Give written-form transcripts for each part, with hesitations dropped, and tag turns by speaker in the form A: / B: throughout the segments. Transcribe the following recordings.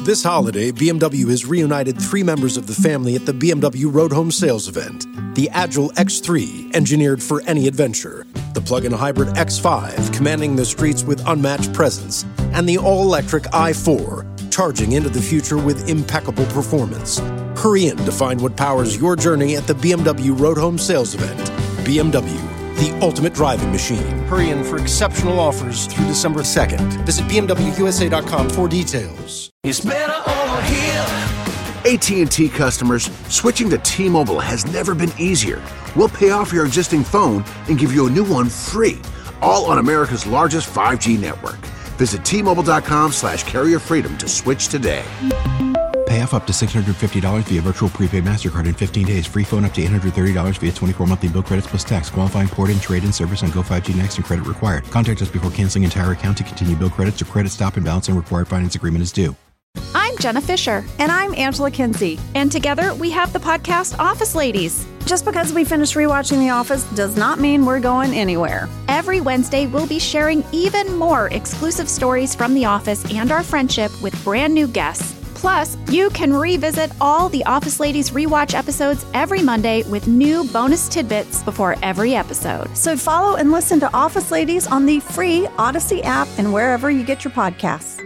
A: This holiday, BMW has reunited 3 members of the family at the BMW Road Home Sales event. The Agile X3, engineered for any adventure. The plug-in hybrid X5, commanding the streets with unmatched presence. And the all-electric i4, charging into the future with impeccable performance. Hurry in to find what powers your journey at the BMW Road Home Sales event. BMW, the ultimate driving machine. Hurry in for exceptional offers through December 2nd. Visit BMWUSA.com for details.
B: It's better over here.
C: AT&T customers, switching to T-Mobile has never been easier. We'll pay off your existing phone and give you a new one free, all on America's largest 5G network. Visit T-Mobile.com/carrier freedom to switch today.
D: Pay off up to $650 via virtual prepaid MasterCard in 15 days. Free phone up to $830 via 24 monthly bill credits plus tax. Qualifying port-in, trade-in service on Go 5G Next and credit required. Contact us before canceling entire account to continue bill credits or credit stop and balance and required finance agreement is due.
E: I'm Jenna Fisher.
F: And I'm Angela Kinsey.
E: And together we have the podcast Office Ladies.
F: Just because we finished rewatching The Office does not mean we're going anywhere.
E: Every Wednesday, we'll be sharing even more exclusive stories from The Office and our friendship with brand new guests. Plus, you can revisit all the Office Ladies rewatch episodes every Monday with new bonus tidbits before every episode.
F: So follow and listen to Office Ladies on the free Odyssey app and wherever you get your podcasts.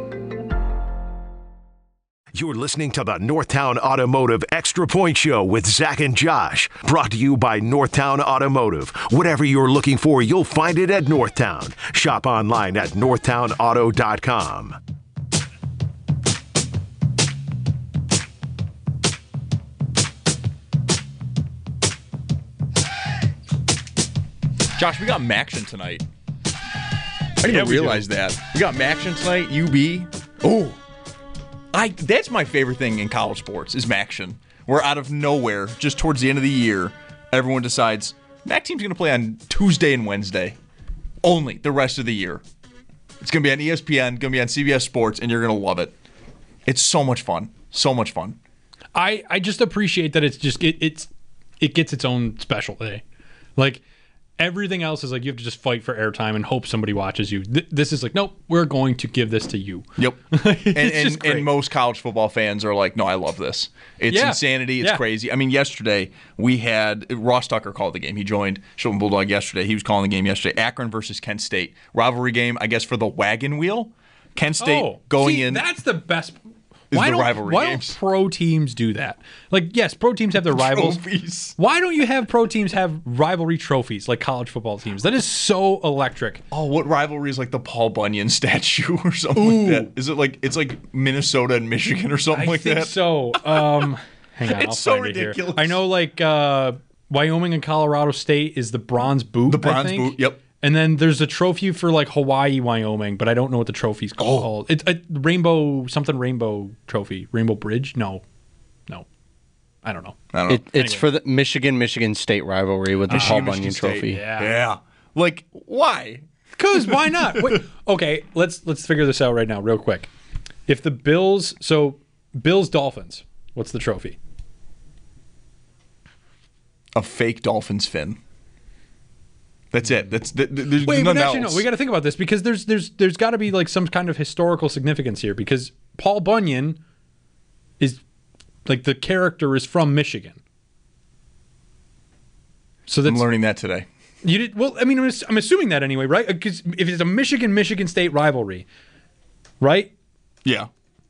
G: You're listening to the Northtown Automotive Extra Point Show with Zach and Josh. Brought to you by Northtown Automotive. Whatever you're looking for, you'll find it at Northtown. Shop online at northtownauto.com.
H: Josh, we got Maction tonight. I didn't even realize that. We got Maction tonight, UB. Oh, that's my favorite thing in college sports is Maction. Where out of nowhere, just towards the end of the year, everyone decides MAC team's going to play on Tuesday and Wednesday only the rest of the year. It's going to be on ESPN, going to be on CBS Sports, and you're going to love it. It's so much fun. So much fun.
I: I just appreciate that it gets its own special day. Like, everything else is like you have to just fight for airtime and hope somebody watches you. This is like, nope, we're going to give this to you.
H: Yep. and most college football fans are like, no, I love this. It's insanity. It's crazy. I mean, yesterday we had Ross Tucker called the game. He joined Chilton Bulldog yesterday. He was calling the game yesterday. Akron versus Kent State. Rivalry game, I guess, for the wagon wheel. Kent State going in.
I: That's the best.
H: Why
I: don't pro teams do that? Like, yes, pro teams have their rivals.
H: Trophies.
I: Why don't you have pro teams have rivalry trophies like college football teams? That is so electric.
H: Oh, what rivalry is like the Paul Bunyan statue or something like that? Is it like it's like Minnesota and Michigan or something like that?
I: I think so. Hang on,
H: it's
I: I'll
H: so
I: find
H: ridiculous.
I: It here. I know like Wyoming and Colorado State is the bronze boot.
H: The bronze boot, yep.
I: And then there's a trophy for like Hawaii, Wyoming, but I don't know what the trophy's called. It's a rainbow trophy. Rainbow Bridge? No. I don't know.
J: It's for the Michigan State rivalry with the Paul Bunyan trophy.
H: Yeah. Like, why?
I: Because why not? Wait, okay, let's figure this out right now, real quick. If the Bills Dolphins, what's the trophy?
H: A fake Dolphins fin. That's it. There's
I: Wait,
H: nothing
I: but actually,
H: else.
I: no. We got to think about this because there's got to be like some kind of historical significance here because Paul Bunyan is like the character is from Michigan. So
H: I'm learning that today.
I: You did well. I mean, I'm assuming that anyway, right? Because if it's a Michigan State rivalry, right?
H: Yeah.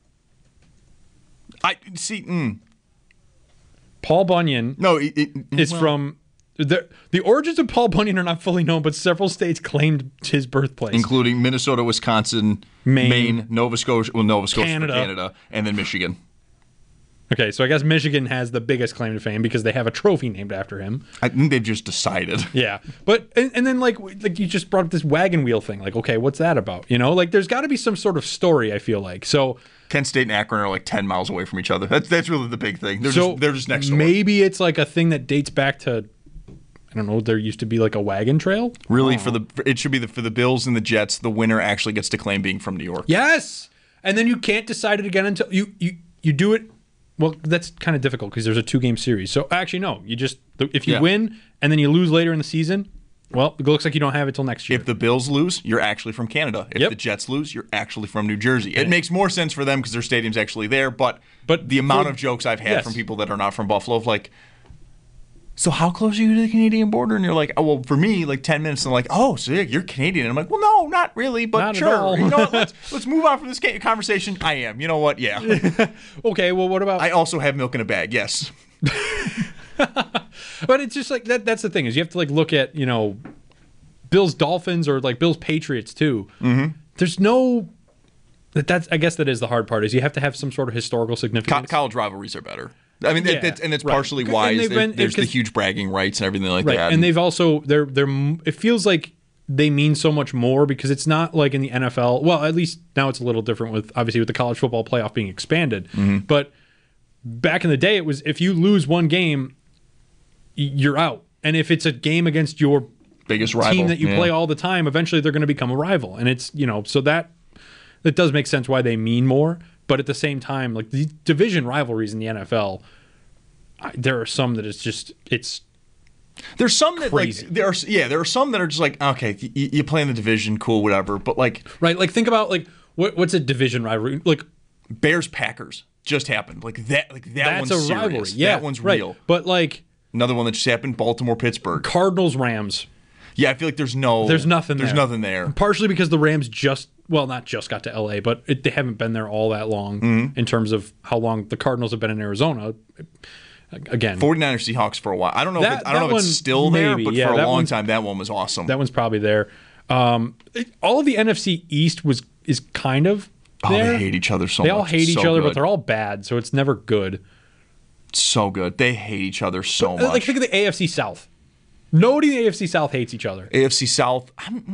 H: I see.
I: Paul Bunyan.
H: No,
I: is from. The origins of Paul Bunyan are not fully known, but several states claimed his birthplace,
H: including Minnesota, Wisconsin, Maine, Nova Scotia, Canada, and then Michigan.
I: Okay, so I guess Michigan has the biggest claim to fame because they have a trophy named after him.
H: I think they've just decided.
I: Yeah, but and then like you just brought up this wagon wheel thing. Like, okay, what's that about? You know, like there's got to be some sort of story. I feel like so.
H: Kent State and Akron are like 10 miles away from each other. That's really the big thing. They're just next door.
I: Maybe it's like a thing that dates back to. I don't know. There used to be like a wagon trail.
H: Really, it should be for the Bills and the Jets. The winner actually gets to claim being from New York.
I: Yes, and then you can't decide it again until you do it. Well, that's kind of difficult because there's a 2-game series. So actually, no. You just if you win and then you lose later in the season, Well, it looks like you don't have it till next year.
H: If the Bills lose, you're actually from Canada. If the Jets lose, you're actually from New Jersey. It makes more sense for them because their stadium's actually there, but the amount of jokes I've had from people that are not from Buffalo of like, so how close are you to the Canadian border? And you're like, oh, well, for me, like 10 minutes. And they're like, oh, so you're Canadian. And I'm like, well, no, not really, but
I: not
H: sure. You know what? Let's move on from this conversation. I am. You know what? Yeah.
I: Okay, well, what about...
H: I also have milk in a bag, yes.
I: But it's just like, that's the thing, is you have to like look at, Bills Dolphins or like Bills Patriots too. Mm-hmm. There's no... I guess that is the hard part, is you have to have some sort of historical significance.
H: College rivalries are better. I mean, that's partially why there's the huge bragging rights and everything like that.
I: And they've also it feels like they mean so much more because it's not like in the NFL. Well, at least now it's a little different with the college football playoff being expanded. Mm-hmm. But back in the day, it was if you lose one game, you're out. And if it's a game against your
H: biggest rival
I: team that you play all the time, eventually they're going to become a rival. And it's so that does make sense why they mean more. But at the same time, like the division rivalries in the NFL, there are some that
H: there's some that
I: crazy.
H: Like there are some that are just like, okay, you play in the division, cool, whatever. But like
I: think about like what's a division rivalry like?
H: Bears Packers just happened that's one's
I: a
H: serious.
I: Rivalry. Yeah,
H: that one's real.
I: But like
H: another one that just happened, Baltimore Pittsburgh,
I: Cardinals Rams.
H: Yeah, I feel like there's nothing there.
I: Partially because the Rams not just got to LA, but they haven't been there all that long in terms of how long the Cardinals have been in Arizona. Again,
H: 49ers Seahawks for a while. I don't know if it's still there, but for a long time that one was awesome.
I: That one's probably there. All of the NFC East is kind of there.
H: They hate each other so much.
I: They all hate each other, but they're all bad, so it's never good.
H: So good. They hate each other so much.
I: Like think of the AFC South. Nobody in the AFC South hates each other.
H: AFC South,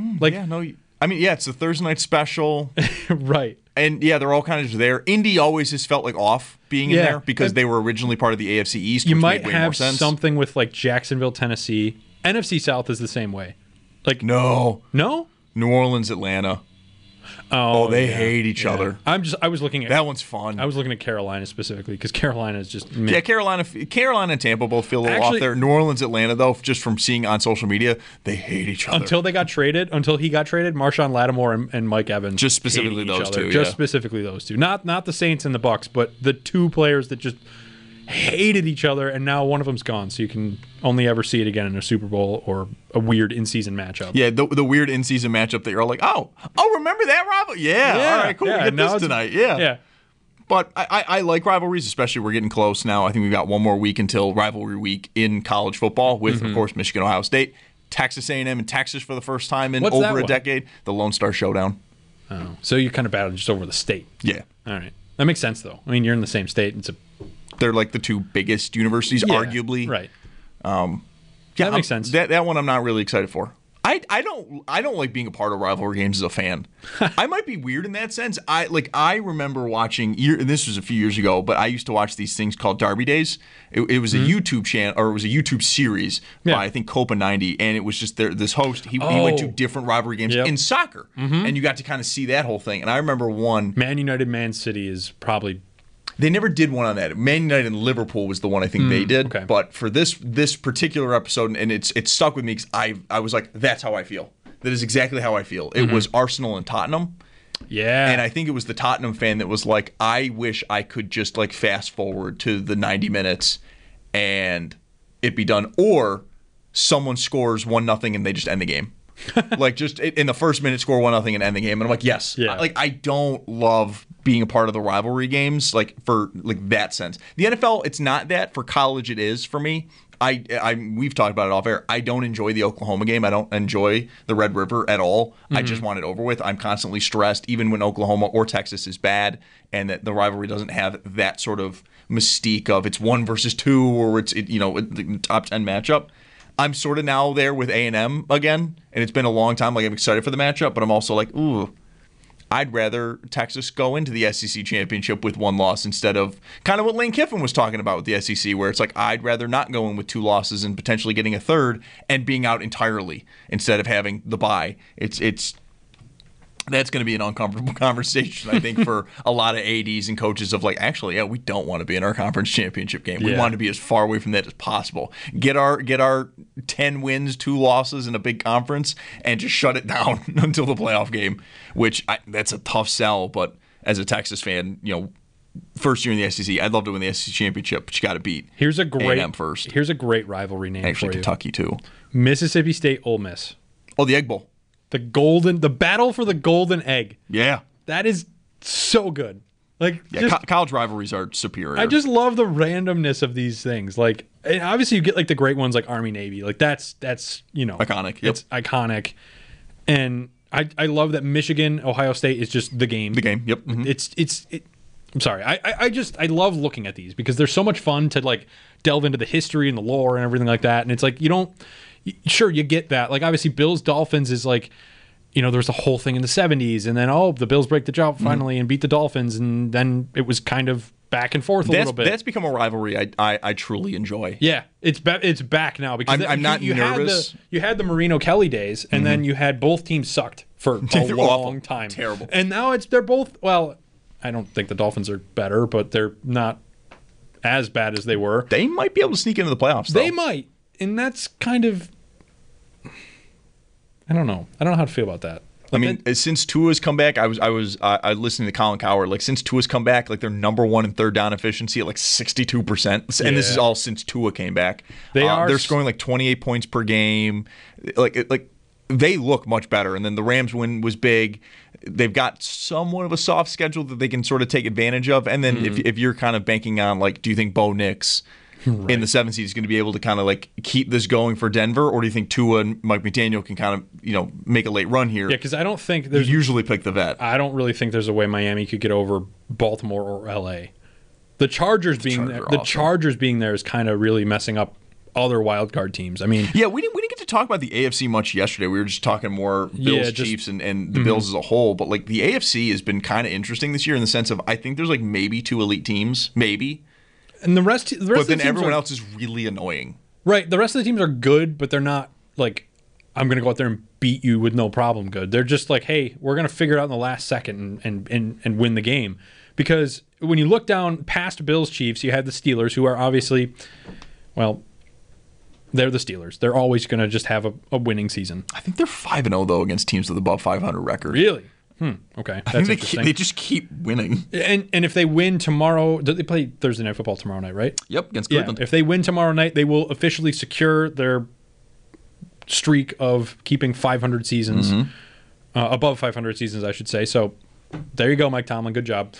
H: it's the Thursday night special.
I: Right.
H: And they're all kind of just there. Indy always has felt like off being in there because they were originally part of the AFC East,
I: you
H: which
I: might
H: made way
I: have
H: more sense.
I: Something with like Jacksonville, Tennessee. NFC South is the same way. Like
H: No?
I: New
H: Orleans, Atlanta. Oh, they hate each other.
I: I was looking at
H: that one's fun.
I: I was looking at Carolina specifically because Carolina is just
H: Carolina and Tampa both feel a little off there. New Orleans, Atlanta though, just from seeing on social media, they hate each other. Until
I: he got traded, Marshawn Lattimore and Mike Evans
H: just specifically those two.
I: Just specifically those two. Not the Saints and the Bucks, but the two players that just hated each other, and now one of them's gone, so you can only ever see it again in a Super Bowl or a weird in-season matchup.
H: Yeah, the weird in-season matchup that you're all like, oh, remember that rivalry? Yeah, all right, cool, we get this tonight. Yeah. But I like rivalries, especially we're getting close now. I think we've got one more week until rivalry week in college football with, of course, Michigan, Ohio State, Texas A&M, and Texas for the first time in over a decade, the Lone Star Showdown.
I: Oh, so you're kind of battling just over the state.
H: Yeah.
I: All right. That makes sense, though. I mean, you're in the same state.
H: They're like the two biggest universities, arguably.
I: Right. That makes sense.
H: That one I'm not really excited for. I don't like being a part of rivalry games as a fan. I might be weird in that sense. I remember watching, and this was a few years ago, but I used to watch these things called Derby Days. It was a YouTube channel, or it was a YouTube series by I think Copa 90, and it was just this host. He went to different rivalry games in soccer, and you got to kind of see that whole thing. And I remember one.
I: Man United, Man City is probably.
H: They never did one on that. Man United and Liverpool was the one I think they did. Okay. But for this particular episode, and it stuck with me because I was like, that's how I feel. That is exactly how I feel. It was Arsenal and Tottenham.
I: Yeah.
H: And I think it was the Tottenham fan that was like, I wish I could just like fast forward to the 90 minutes and it be done. Or someone scores 1-0 and they just end the game. Like just in the first minute score 1-0 and end the game. And I'm like, yes. Yeah. I don't love being a part of the rivalry games, like for like that sense. The NFL, it's not that. For college, it is for me. We've talked about it off air. I don't enjoy the Oklahoma game. I don't enjoy the Red River at all. I just want it over with. I'm constantly stressed, even when Oklahoma or Texas is bad, and that the rivalry doesn't have that sort of mystique of it's 1 versus 2 or it's the top 10 matchup. I'm sort of now there with A&M again, and it's been a long time. Like I'm excited for the matchup, but I'm also like, ooh. I'd rather Texas go into the SEC championship with 1 loss instead of kind of what Lane Kiffin was talking about with the SEC, where it's like I'd rather not go in with 2 losses and potentially getting a third and being out entirely instead of having the bye. It's That's going to be an uncomfortable conversation, I think, for a lot of ADs and coaches of like, actually, yeah, we don't want to be in our conference championship game. We want to be as far away from that as possible. Get our 10 wins, 2 losses in a big conference, and just shut it down until the playoff game. That's a tough sell, but as a Texas fan, first year in the SEC, I'd love to win the SEC championship, but you got to beat A&M first.
I: Here's a great rivalry name
H: Actually,
I: for you.
H: Kentucky too.
I: Mississippi State, Ole Miss.
H: Oh, the Egg Bowl.
I: The battle for the golden egg.
H: Yeah.
I: That is so good. Like,
H: college rivalries are superior.
I: I just love the randomness of these things. Like, and obviously you get like the great ones like Army Navy. Like that's
H: iconic. Yep.
I: It's iconic. And I love that Michigan, Ohio State is just the game.
H: The game. Yep. Mm-hmm.
I: I'm sorry. I love looking at these because they're so much fun to like delve into the history and the lore and everything like that. And it's like sure, you get that. Like, obviously, Bills Dolphins is like, there was a whole thing in the 70s, and then the Bills break the drought finally and beat the Dolphins, and then it was kind of back and forth a little bit.
H: That's become a rivalry I truly enjoy.
I: Yeah, it's back now because
H: I'm not nervous.
I: You had the Marino Kelly days, and then you had both teams sucked for a long time.
H: Terrible.
I: And now they're both. Well, I don't think the Dolphins are better, but they're not as bad as they were.
H: They might be able to sneak into the playoffs, though.
I: They might. And that's kind of, I don't know how to feel about that. Like,
H: since Tua's come back, I listening to Colin Cowherd. Like, since Tua's come back, like they're number 1 in third down efficiency at like 62%, and this is all since Tua came back. They're scoring like 28 points per game. Like they look much better. And then the Rams win was big. They've got somewhat of a soft schedule that they can sort of take advantage of. And then if you're kind of banking on like, do you think Bo Nix in the 7th seed is going to be able to kind of like keep this going for Denver, or do you think Tua and Mike McDaniel can kind of make a late run here?
I: Yeah, because I don't think
H: there's usually pick the vet.
I: I don't really think there's a way Miami could get over Baltimore or LA. The Chargers being there is kind of really messing up other wild card teams. I mean,
H: yeah, we didn't get to talk about the AFC much yesterday. We were just talking more Bills, Chiefs, and the Bills as a whole. But like the AFC has been kind of interesting this year in the sense of I think there's like maybe 2 elite teams, maybe.
I: And the rest
H: but
I: of the
H: then everyone else is really annoying.
I: Right. The rest of the teams are good, but they're not like, I'm going to go out there and beat you with no problem good. They're just like, hey, we're going to figure it out in the last second and win the game. Because when you look down past Bills, Chiefs, you have the Steelers, who are obviously, well, they're the Steelers. They're always going to just have a winning season.
H: I think they're 5-0, though, against teams with above 500 record.
I: Really? Okay, that's interesting.
H: They just keep winning.
I: And if they win tomorrow, they play Thursday Night Football tomorrow night, right?
H: Yep, against Cleveland.
I: Yeah, if they win tomorrow night, they will officially secure their streak of keeping 500 seasons, above 500 seasons, I should say. So there you go, Mike Tomlin. Good job.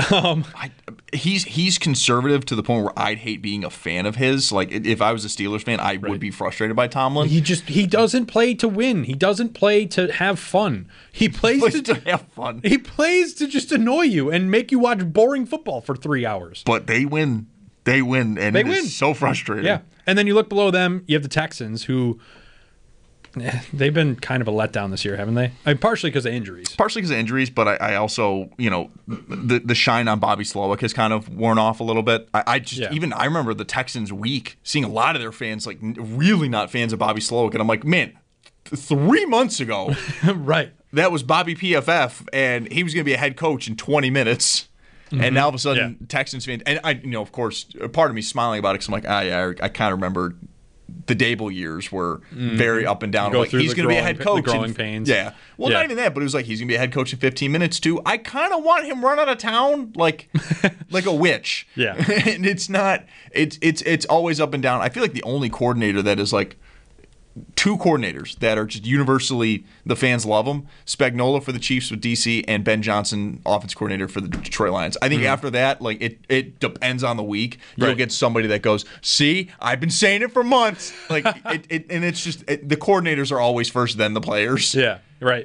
H: He's conservative to the point where I'd hate being a fan of his. Like if I was a Steelers fan, I would be frustrated by Tomlin.
I: He doesn't play to win. He doesn't play to have fun. He plays
H: to have fun.
I: He plays to just annoy you and make you watch boring football for 3 hours.
H: But they win. They win, and it is so frustrating.
I: Yeah, and then you look below them. You have the Texans, who they've been kind of a letdown this year, haven't they? Partially because of injuries.
H: But I also, the shine on Bobby Slowick has kind of worn off a little bit. I remember the Texans week, seeing a lot of their fans like really not fans of Bobby Slowick, and I'm like, man, 3 months ago,
I: right?
H: That was Bobby PFF, and he was going to be a head coach in 20 minutes. And now all of a sudden, Texans fans, and I, of course, part of me smiling about it because I'm like, I kind of remember the Dable years were very up and down. Like, he's going to be a head coach.
I: The growing pains.
H: Yeah. Well, not even that, but it was like he's going to be a head coach in 15 minutes too. I kind of want him run out of town like a witch.
I: Yeah.
H: And it's not. It's always up and down. I feel like the only coordinator that is like. 2 coordinators that are just universally the fans love them. Spagnuolo for the Chiefs with DC and Ben Johnson, offense coordinator for the Detroit Lions. I think after that, like it depends on the week. You'll get somebody that goes, "See, I've been saying it for months." Like and it's just the coordinators are always first, then the players.
I: Yeah, right.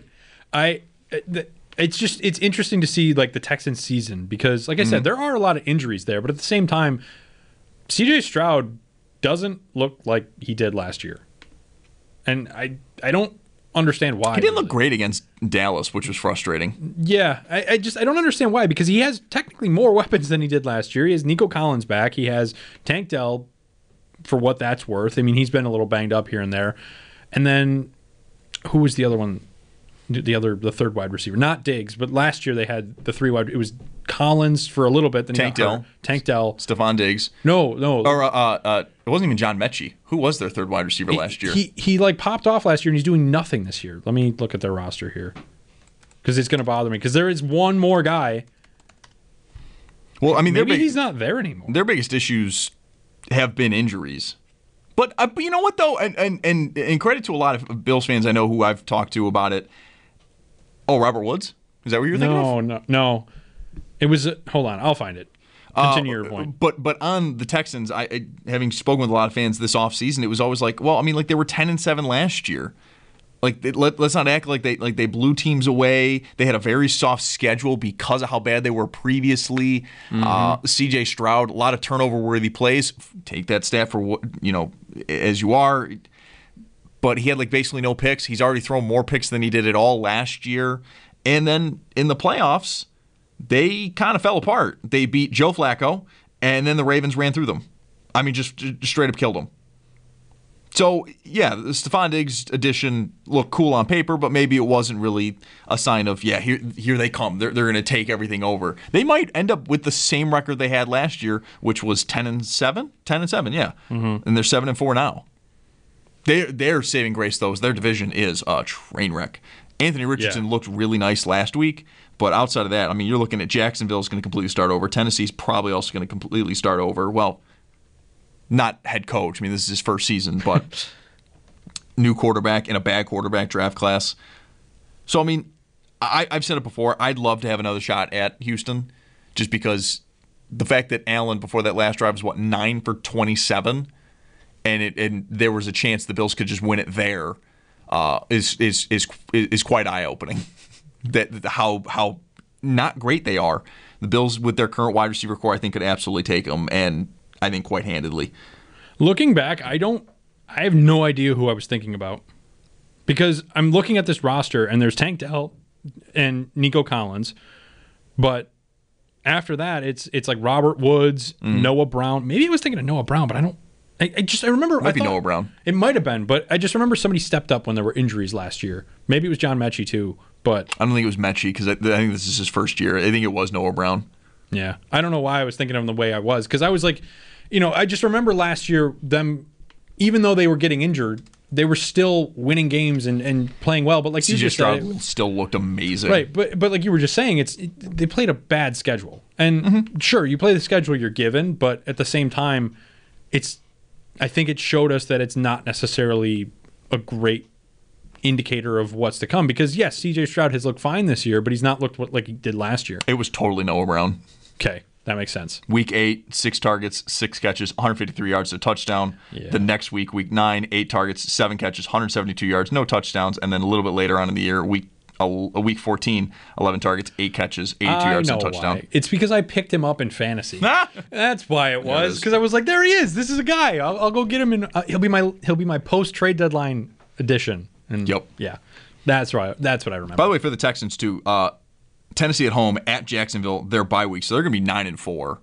I: It's interesting to see like the Texans season because, like I said, there are a lot of injuries there, but at the same time, CJ Stroud doesn't look like he did last year. And I don't understand why.
H: He didn't look great against Dallas, which was frustrating.
I: Yeah, I don't understand why, because he has technically more weapons than he did last year. He has Nico Collins back. He has Tank Dell for what that's worth. I mean, he's been a little banged up here and there. And then who was the other one? the third wide receiver, not Diggs, but last year they had the 3 wide. It was Collins for a little bit. Then
H: Tank Dell, Stephon Diggs.
I: No,
H: or it wasn't even John Mechie. Who was their third wide receiver last year?
I: He like popped off last year, and he's doing nothing this year. Let me look at their roster here, because it's going to bother me. Because there is one more guy.
H: Well, I mean,
I: maybe he's not there anymore.
H: Their biggest issues have been injuries. But you know what, though? And credit to a lot of Bills fans I know who I've talked to about it. Oh, Robert Woods? Is that what you're thinking of?
I: No. It was hold on, I'll find it. Continue your point.
H: But on the Texans, I having spoken with a lot of fans this offseason, it was always like, well, I mean, like they were 10-7 last year. Like let's not act like they blew teams away. They had a very soft schedule because of how bad they were previously. C.J. Stroud, a lot of turnover-worthy plays. Take that stat for what as you are. But he had like basically no picks. He's already thrown more picks than he did at all last year. And then in the playoffs, they kind of fell apart. They beat Joe Flacco, and then the Ravens ran through them. I mean, just straight up killed them. So, yeah, the Stephon Diggs addition looked cool on paper, but maybe it wasn't really a sign of, here they come. They're going to take everything over. They might end up with the same record they had last year, which was 10-7? 10-7, yeah. Mm-hmm. And they're 7-4 now. Their saving grace, though, is their division is a train wreck. Anthony Richardson looked really nice last week, but outside of that, I mean, you're looking at Jacksonville's going to completely start over. Tennessee's probably also going to completely start over. Well, not head coach. I mean, this is his first season, but new quarterback in a bad quarterback draft class. So, I mean, I've said it before. I'd love to have another shot at Houston just because the fact that Allen, before that last drive, was, 9 for 27, and there was a chance the Bills could just win it there, is quite eye-opening. That how not great they are. The Bills, with their current wide receiver core, I think could absolutely take them, and I think quite handedly.
I: Looking back, I have no idea who I was thinking about, because I'm looking at this roster and there's Tank Dell and Nico Collins, but after that it's like Robert Woods, Noah Brown. Maybe I was thinking of Noah Brown, but I remember.
H: Might be Noah Brown.
I: It might have been, but I just remember somebody stepped up when there were injuries last year. Maybe it was John Mechie too, but
H: I don't think it was Mechie because I think this is his first year. I think it was Noah Brown.
I: Yeah, I don't know why I was thinking of him the way I was, because I was like, I just remember last year them, even though they were getting injured, they were still winning games and playing well. But like
H: C.J. Stroud still looked amazing,
I: right? But like you were just saying, they played a bad schedule, and sure, you play the schedule you're given, but at the same time, I think it showed us that it's not necessarily a great indicator of what's to come, because yes, C.J. Stroud has looked fine this year, but he's not looked like he did last year.
H: It was totally Noah Brown.
I: Okay, that makes sense.
H: Week 8, 6 targets, 6 catches, 153 yards, a touchdown.
I: Yeah.
H: The next week, week 9, 8 targets, 7 catches, 172 yards, no touchdowns. And then a little bit later on in the year, week 14, 11 targets, 8 catches, 82 yards, and a touchdown.
I: Why. It's because I picked him up in fantasy. That's why it was. Because I was like, there he is. This is a guy. I'll go get him, and he'll be my post trade deadline edition. And
H: yep.
I: Yeah, that's right. That's what I remember.
H: By the way, for the Texans too, Tennessee at home at Jacksonville, their bye week, so they're going to be 9-4,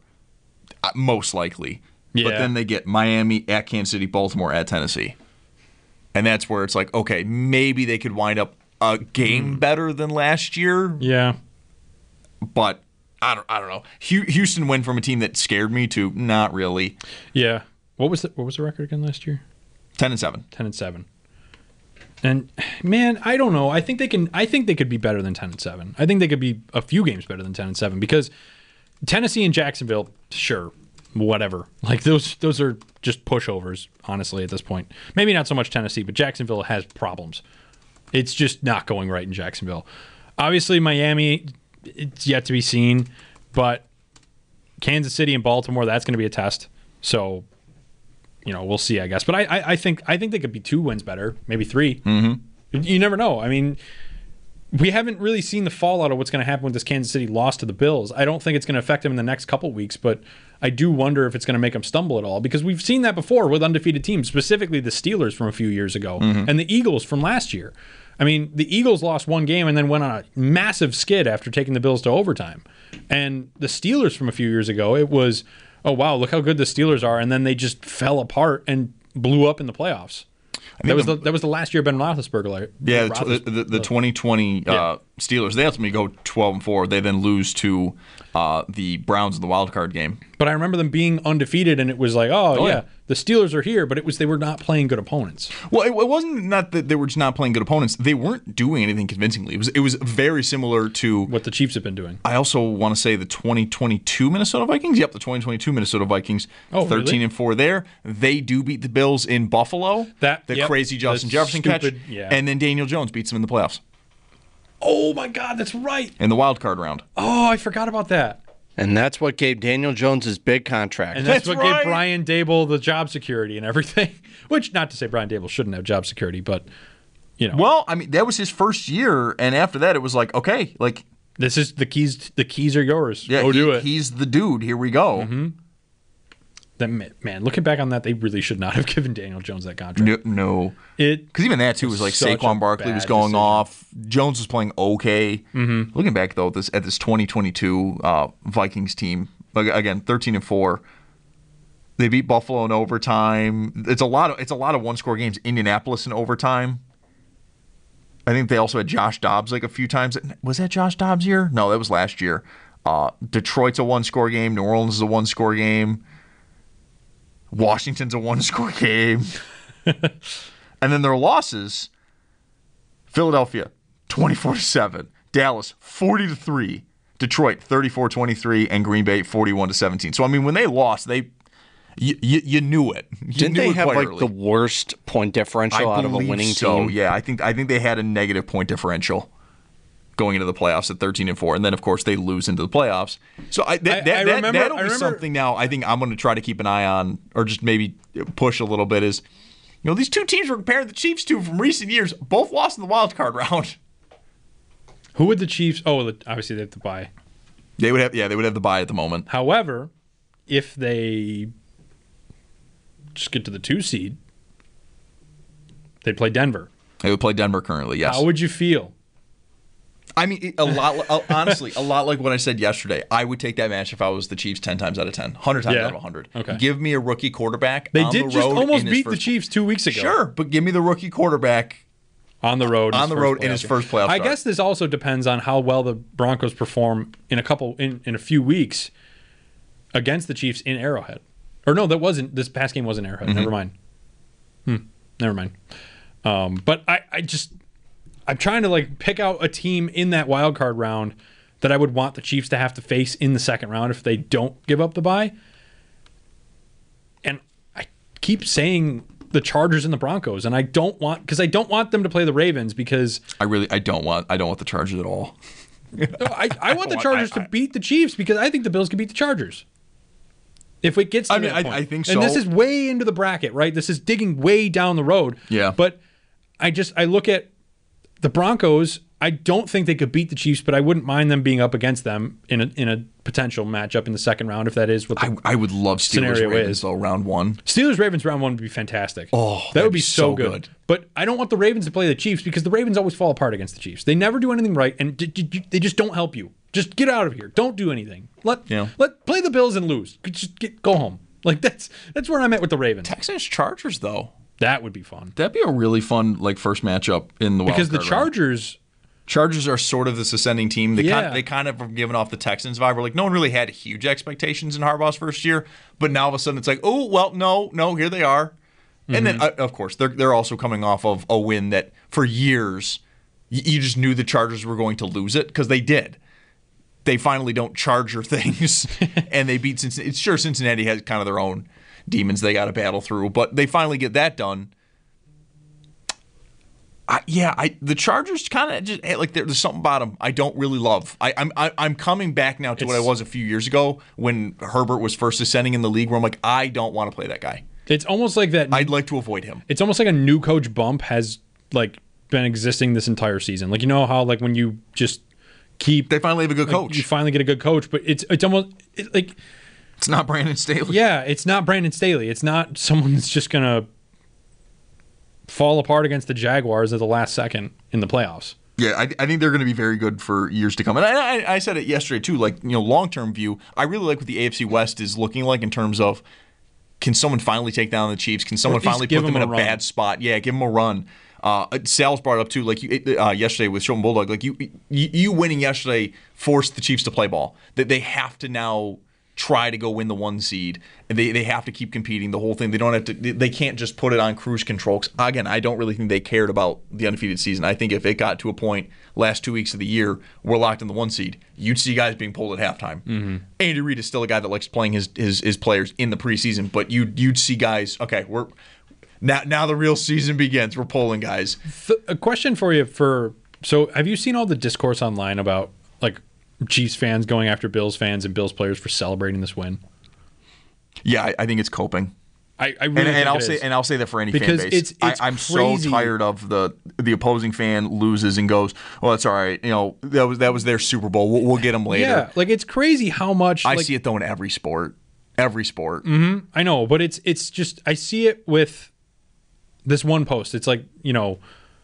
H: most likely.
I: Yeah.
H: But then they get Miami at Kansas City, Baltimore at Tennessee, and that's where it's like, okay, maybe they could wind up a game better than last year.
I: Yeah,
H: but I don't know. Houston went from a team that scared me to not really.
I: Yeah. What was the record again last year?
H: 10-7.
I: 10-7. And man, I don't know. I think they could be better than 10-7. I think they could be a few games better than 10-7, because Tennessee and Jacksonville, sure, whatever. Like those are just pushovers, honestly, at this point. Maybe not so much Tennessee, but Jacksonville has problems. It's just not going right in Jacksonville. Obviously, Miami, it's yet to be seen, but Kansas City and Baltimore, that's going to be a test. So, we'll see, I guess. But I think they could be 2 wins better, maybe 3. Mm-hmm. You never know. I mean, we haven't really seen the fallout of what's going to happen with this Kansas City loss to the Bills. I don't think it's going to affect them in the next couple weeks, but I do wonder if it's going to make them stumble at all, because we've seen that before with undefeated teams, specifically the Steelers from a few years ago and the Eagles from last year. I mean, the Eagles lost one game and then went on a massive skid after taking the Bills to overtime. And the Steelers from a few years ago, it was, oh, wow, look how good the Steelers are. And then they just fell apart and blew up in the playoffs. That was the last year Ben Roethlisberger.
H: Yeah, the 2020 Steelers. They ultimately go 12-4. They then lose to the Browns in the wild card game.
I: But I remember them being undefeated, and it was like, oh yeah, the Steelers are here, but they were not playing good opponents.
H: Well, it wasn't not that they were just not playing good opponents. They weren't doing anything convincingly. It was very similar to
I: what the Chiefs have been doing.
H: I also want to say the 2022 Minnesota Vikings. Yep, the 2022 Minnesota Vikings. 13-4 there. They do beat the Bills in Buffalo. Crazy Justin Jefferson catch. And then Daniel Jones beats them in the playoffs.
I: Oh my God, that's right.
H: In the wild card round.
I: Oh, I forgot about that.
J: And that's what gave Daniel Jones his big contract.
I: And that's what gave Brian Dable the job security and everything. Which, not to say Brian Dable shouldn't have job security, but,
H: Well, I mean, that was his first year, and after that, it was like, okay, like...
I: This is the keys. The keys are yours.
H: Yeah,
I: Go do it.
H: He's the dude. Here we go.
I: Mm-hmm. Man, looking back on that, they really should not have given Daniel Jones that contract.
H: No. Because even that, too, was like Saquon Barkley was going off. Jones was playing okay.
I: Mm-hmm.
H: Looking back, though, at this 2022 Vikings team, again, 13-4. They beat Buffalo in overtime. It's a lot of one-score games. Indianapolis in overtime. I think they also had Josh Dobbs like a few times. Was that Josh Dobbs' year? No, that was last year. Detroit's a one-score game. New Orleans is a one-score game. Washington's a one-score game. And then their losses, Philadelphia, 24-7. Dallas, 40-3. Detroit, 34-23. And Green Bay, 41-17. So, I mean, when they lost, you knew it.
J: Didn't they have like the worst point differential out of a winning team?
H: Yeah, I think they had a negative point differential going into the playoffs at 13-4, and then of course they lose into the playoffs. So that'll be something now. I think I'm going to try to keep an eye on, or just maybe push a little bit. Is these two teams we're comparing the Chiefs to from recent years, both lost in the wild card round.
I: Who would the Chiefs? Oh, obviously they have to bye.
H: They would have the bye at the moment.
I: However, if they just get to the 2 seed, they'd play Denver.
H: They would play Denver currently. Yes.
I: How would you feel?
H: I mean, honestly, a lot like what I said yesterday. I would take that match if I was the Chiefs 10 times out of 10, 100 times out of 100.
I: Okay.
H: Give me a rookie quarterback.
I: They did just almost beat the Chiefs 2 weeks ago.
H: Sure, but give me the rookie quarterback
I: on the road.
H: In his first playoff.
I: I guess this also depends on how well the Broncos perform in a few weeks against the Chiefs in Arrowhead. Or no, this past game wasn't Arrowhead. Mm-hmm. Never mind. But I'm trying to like pick out a team in that wild card round that I would want the Chiefs to have to face in the second round if they don't give up the bye. And I keep saying the Chargers and the Broncos, and I don't want them to play the Ravens because
H: I don't want the Chargers at all.
I: I want the Chargers to beat the Chiefs because I think the Bills can beat the Chargers. If it gets to that point.
H: I think so.
I: And this is way into the bracket, right? This is digging way down the road.
H: Yeah.
I: But I look at the Broncos. I don't think they could beat the Chiefs, but I wouldn't mind them being up against them in a potential matchup in the second round if that is what the
H: I would love Steelers-Ravens, though, round one.
I: Steelers-Ravens round one would be fantastic.
H: Oh,
I: that would be so good. But I don't want the Ravens to play the Chiefs because the Ravens always fall apart against the Chiefs. They never do anything right, and they just don't help you. Just get out of here. Don't do anything. Let play the Bills and lose. Just go home. Like that's where I'm at with the Ravens.
H: Texans-Chargers, though.
I: That would be fun.
H: That'd be a really fun first matchup in the wild
I: because the
H: card
I: Chargers
H: are sort of this ascending team. They kind of have given off the Texans vibe. Where no one really had huge expectations in Harbaugh's first year, but now all of a sudden it's like, oh well, no, here they are. Mm-hmm. And then of course they're also coming off of a win that for years you just knew the Chargers were going to lose it because they did. They finally don't Charger things, and they beat Cincinnati. It's sure Cincinnati has kind of their own demons they got to battle through, but they finally get that done. The Chargers kind of just there's something about them I don't really love. I'm coming back now to what I was a few years ago when Herbert was first ascending in the league, where I'm like, I don't want to play that guy.
I: It's almost like that.
H: I'd like to avoid him.
I: It's almost like a new coach bump has been existing this entire season. Like, you know how when you just keep,
H: they finally have a good coach.
I: You finally get a good coach, but it's almost like
H: it's not Brandon Staley.
I: Yeah, it's not Brandon Staley. It's not someone that's just gonna fall apart against the Jaguars at the last second in the playoffs.
H: Yeah, I think they're going to be very good for years to come. And I said it yesterday too. Long-term view, I really like what the AFC West is looking like in terms of can someone finally take down the Chiefs? Can someone
I: at least
H: finally
I: give
H: put them in
I: them
H: a
I: a run.
H: bad spot? Yeah, give them a run. Sal's brought it up too, like yesterday with Shelton Bulldog. Like you winning yesterday forced the Chiefs to play ball. That they have to now try to go win the 1 seed. They have to keep competing. The whole thing. They don't have to. They can't just put it on cruise control. 'Cause again, I don't really think they cared about the undefeated season. I think if it got to a point last 2 weeks of the year we're locked in the 1 seed, you'd see guys being pulled at halftime. Mm-hmm. Andy Reid is still a guy that likes playing his players in the preseason, but you'd see guys. Okay, we're. Now the real season begins. We're pulling guys.
I: A question for you so have you seen all the discourse online about like Chiefs fans going after Bills fans and Bills players for celebrating this win?
H: Yeah, I think it's coping.
I: I really think
H: I'll say that for any
I: because
H: fan base. I'm so tired of the opposing fan loses and goes, well, that's all right. You know, that was their Super Bowl. We'll get them later.
I: Yeah, like it's crazy how much
H: I see it though in every sport. Every sport.
I: Mm-hmm, I know, but it's just I see it with this one post. It's like, you know,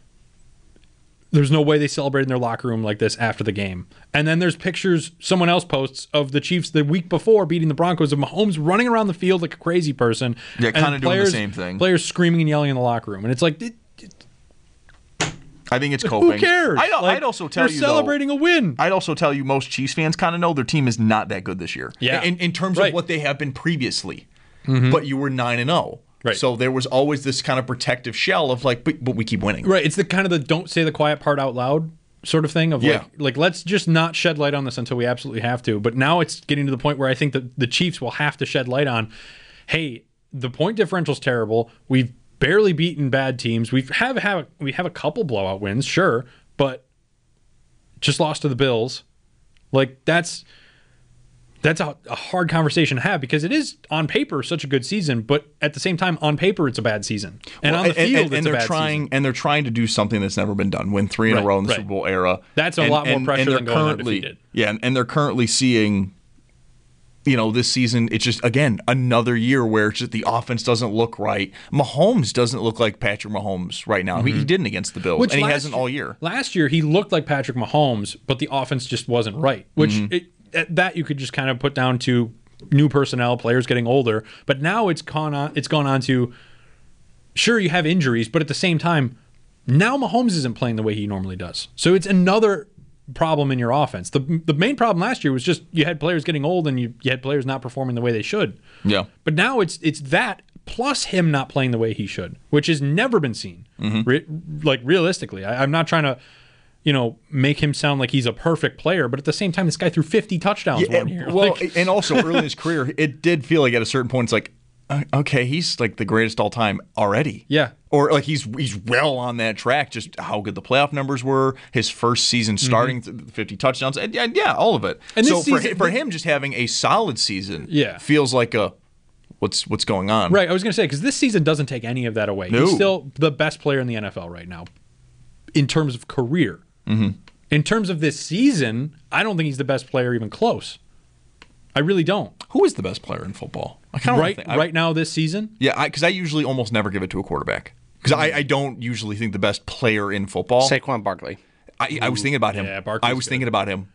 I: there's no way they celebrated in their locker room like this after the game. And then there's pictures someone else posts of the Chiefs the week before beating the Broncos of Mahomes running around the field like a crazy person.
H: Yeah, kind of doing the same thing.
I: Players screaming and yelling in the locker room. And it's like,
H: I think it's coping.
I: Who cares?
H: I'd also tell you,
I: you're celebrating a win.
H: I'd also tell you most Chiefs fans kind of know their team is not that good this year.
I: Yeah.
H: In terms of what they have been previously. Mm-hmm. But you were 9-0.
I: Right.
H: So there was always this kind of protective shell of like, but we keep winning.
I: Right. It's the kind of the don't say the quiet part out loud sort of thing of like let's just not shed light on this until we absolutely have to. But now it's getting to the point where I think that the Chiefs will have to shed light on, hey, the point differential's terrible. We've barely beaten bad teams. We have a couple blowout wins, sure, but just lost to the Bills. Like that's a hard conversation to have because it is on paper such a good season, but at the same time on paper it's a bad season, and on the field it's a bad season.
H: And they're trying to do something that's never been done. Win 3 in a row in the Super Bowl era.
I: That's a lot more pressure than going undefeated.
H: Yeah, and they're currently seeing, you know, this season it's just again another year where it's just the offense doesn't look right. Mahomes doesn't look like Patrick Mahomes right now. Mm-hmm. He didn't against the Bills, and he hasn't all year.
I: Last year he looked like Patrick Mahomes, but the offense just wasn't right, which that you could just kind of put down to new personnel, players getting older. But now it's gone on to, sure, you have injuries, but at the same time, now Mahomes isn't playing the way he normally does. So it's another problem in your offense. The main problem last year was just you had players getting old and you had players not performing the way they should.
H: Yeah.
I: But now it's that plus him not playing the way he should, which has never been seen. Mm-hmm. Realistically, I'm not trying to, you know, make him sound like he's a perfect player, but at the same time, this guy threw 50 touchdowns one year.
H: Well, and also early in his career, it did feel like at a certain point, it's like, okay, he's like the greatest all time already.
I: Yeah.
H: Or like he's well on that track, just how good the playoff numbers were, his first season starting 50 touchdowns, and yeah, all of it. And so for him just having a solid season feels like a what's going on.
I: Right, I was going to say, because this season doesn't take any of that away. No. He's still the best player in the NFL right now in terms of career. Mm-hmm. In terms of this season, I don't think he's the best player even close. I really don't.
H: Who is the best player in football?
I: Right now this season?
H: Yeah, because I usually almost never give it to a quarterback. Because I don't usually think the best player in football.
J: Saquon Barkley.
H: I was thinking about him.
I: Yeah, Barkley's
H: I was thinking about him.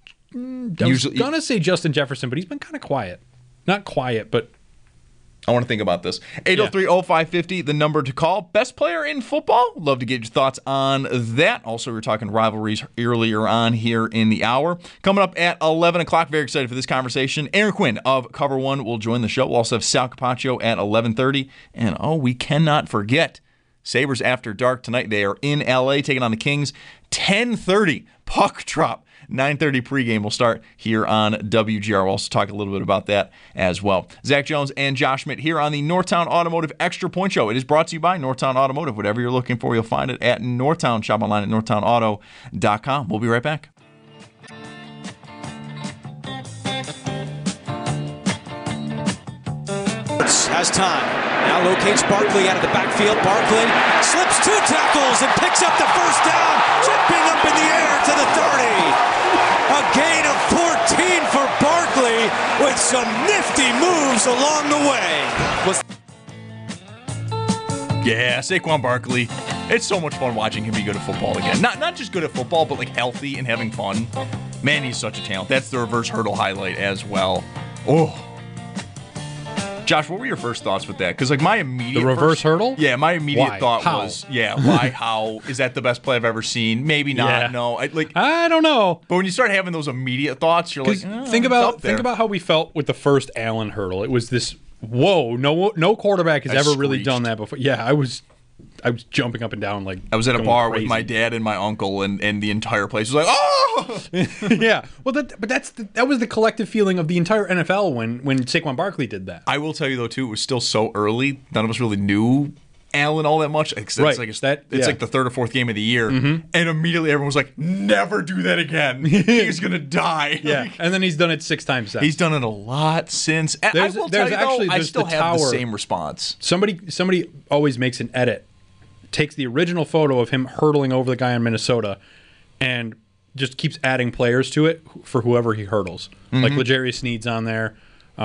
I: I was going to say Justin Jefferson, but he's been kind of quiet. Not quiet, but
H: I want to think about this. 803-0550, the number to call. Best player in football? Love to get your thoughts on that. Also, we were talking rivalries earlier on here in the hour. Coming up at 11 o'clock, very excited for this conversation. Aaron Quinn of Cover One will join the show. We'll also have Sal Capaccio at 11:30. And, we cannot forget Sabres After Dark tonight. They are in L.A. taking on the Kings. 10:30, puck drop. 9:30 pregame will start here on WGR. We'll also talk a little bit about that as well. Zach Jones and Josh Schmidt here on the Northtown Automotive Extra Point Show. It is brought to you by Northtown Automotive. Whatever you're looking for, you'll find it at Northtown. Shop online at northtownauto.com. We'll be right back.
B: Has time. Now locates Barkley out of the backfield. Barkley slips 2 tackles and picks up the first down. Jumping up in the air to the 30. A gain of 14 for Barkley with some nifty moves along the way.
H: Yeah, Saquon Barkley. It's so much fun watching him be good at football again. Not just good at football, but like healthy and having fun. Man, he's such a talent. That's the reverse hurdle highlight as well. Oh. Josh, what were your first thoughts with that? Because like my immediate
I: The reverse hurdle?
H: Yeah, my immediate thought
I: How?
H: was, why? How is that the best play I've ever seen? Maybe not.
I: Yeah.
H: No,
I: I don't know.
H: But when you start having those immediate thoughts, you're like,
I: think about how we felt with the first Allen hurdle. It was this no quarterback has ever really done that before. Yeah, I was jumping up and down like
H: I was at a
I: going
H: bar
I: crazy.
H: with my dad and my uncle, and the entire place was like, oh!
I: Yeah. Well, that was the collective feeling of the entire NFL when Saquon Barkley did that.
H: I will tell you though too, it was still so early. None of us really knew Allen all that much. It's
I: Right.
H: like the third or fourth game of the year, and immediately everyone was like, "Never do that again. He's gonna die."
I: Yeah, and then he's done it 6 times since.
H: He's done it a lot since. And I will tell you though, I still have the same response.
I: Somebody always makes an edit, takes the original photo of him hurdling over the guy in Minnesota, and just keeps adding players to it for whoever he hurdles. Like L'Jarius Sneed's on there.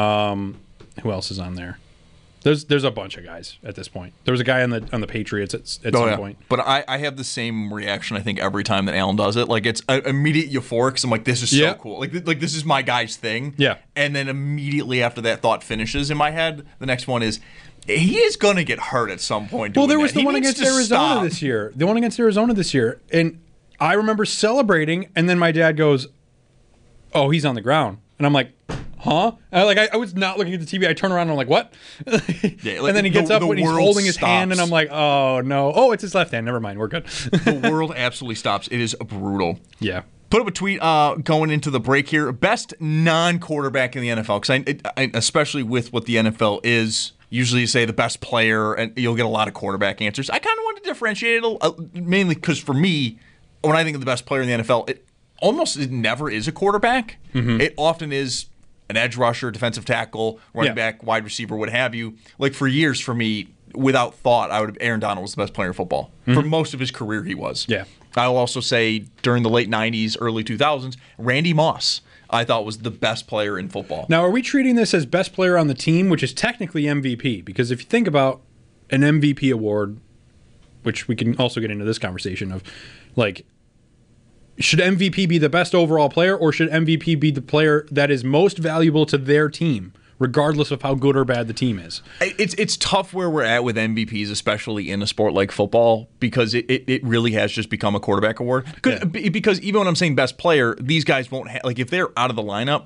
I: Who else is on there? There's a bunch of guys at this point. There was a guy on the Patriots at some point.
H: But I have the same reaction, I think, every time that Allen does it. Like, it's immediate euphoric because I'm like, this is so cool. Like this is my guy's thing.
I: Yeah.
H: And then immediately after that thought finishes in my head, the next one is, he is going to get hurt at some point.
I: Well, there was
H: the
I: one against Arizona this year. The one against Arizona this year. And I remember celebrating, and then my dad goes, "Oh, he's on the ground." And I'm like, huh? I was not looking at the TV. I turn around and I'm like, what?
H: Yeah,
I: and then he gets up when he's holding his hand, and I'm like, oh, no. Oh, it's his left hand. Never mind. We're good.
H: The world absolutely stops. It is brutal.
I: Yeah.
H: Put up a tweet going into the break here. Best non-quarterback in the NFL. Because I especially with what the NFL is, usually you say the best player, and you'll get a lot of quarterback answers. I kind of want to differentiate it mainly because for me, when I think of the best player in the NFL, it never is a quarterback. It often is an edge rusher, defensive tackle, running back, wide receiver, what have you. Like for years, for me, without thought, Aaron Donald was the best player in football. For most of his career, he was.
I: Yeah.
H: I'll also say during the late 90s, early 2000s, Randy Moss, I thought was the best player in football.
I: Now, are we treating this as best player on the team, which is technically MVP? Because if you think about an MVP award, which we can also get into this conversation of, like, should MVP be the best overall player, or should MVP be the player that is most valuable to their team, regardless of how good or bad the team is?
H: It's tough where we're at with MVPs, especially in a sport like football, because it really has just become a quarterback award. Because even when I'm saying best player, these guys won't have, like, if they're out of the lineup,